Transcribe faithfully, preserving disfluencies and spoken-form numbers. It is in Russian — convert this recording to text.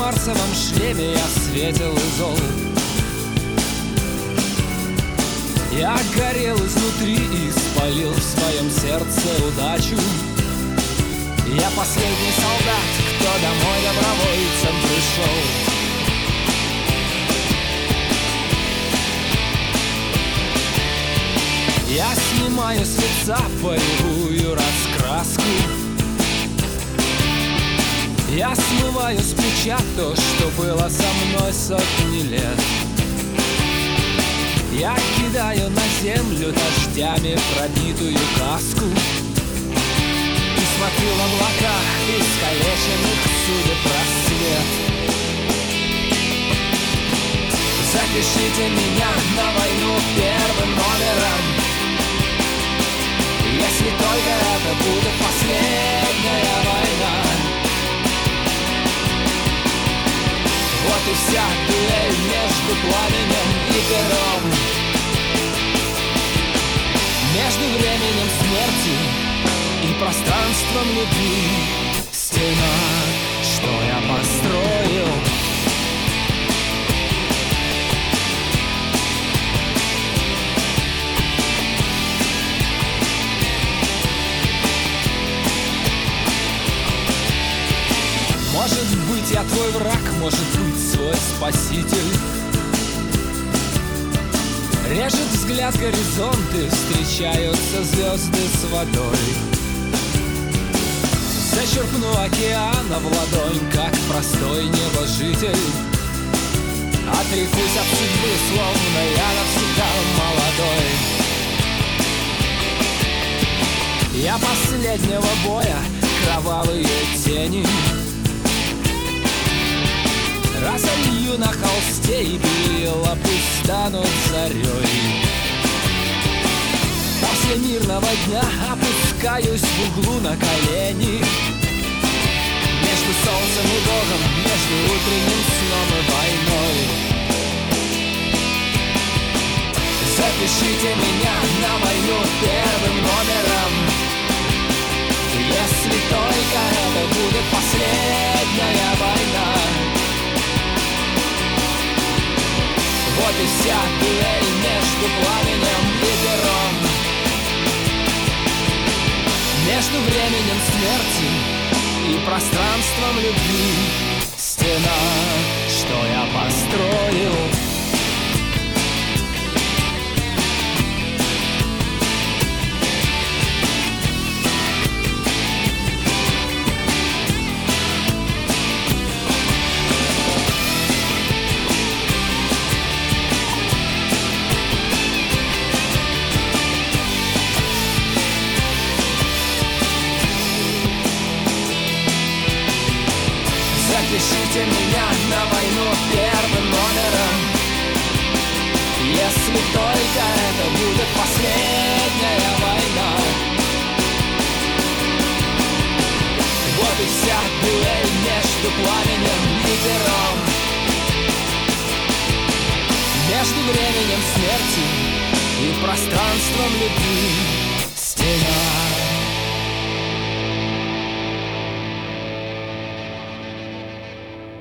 марсовом шлеме я светил и зол. Я горел изнутри и спалил в своем сердце удачу. Я последний солдат, кто домой добровольцем пришел. Я снимаю с лица боевую раскраску. Я смываю с плеча то, что было со мной сотни лет. Я кидаю на землю дождями пробитую каску и смотрю в облаках искалеченных судеб просвет. Запишите меня на войну первым номером, если только это будет последняя война. Вот и вся дуэль между пламенем и пером, между временем смерти и пространством любви. Стена, что я построил, может быть, я твой враг, может быть, свой спаситель. Режет взгляд горизонты, встречаются звезды с водой. Зачерпну океана в ладонь, как простой небожитель. Отрекусь от судьбы, словно я навсегда молодой. Я последнего боя, кровавые тени разолью на холсте, и белила пусть станут зарей. После мирного дня опускаюсь в углу на колени. Между солнцем и Богом, между утренним сном и войной. Запишите меня на войну первым номером, если только это будет последняя война. Вот и вся дуэль между пламенем и пером, между временем смерти и пространством любви. Стена, что я построил, запишите меня на войну первым номером, если только это будет последняя война. Вот и вся дуэль между пламенем и пером, между временем смерти и пространством любви. Стена,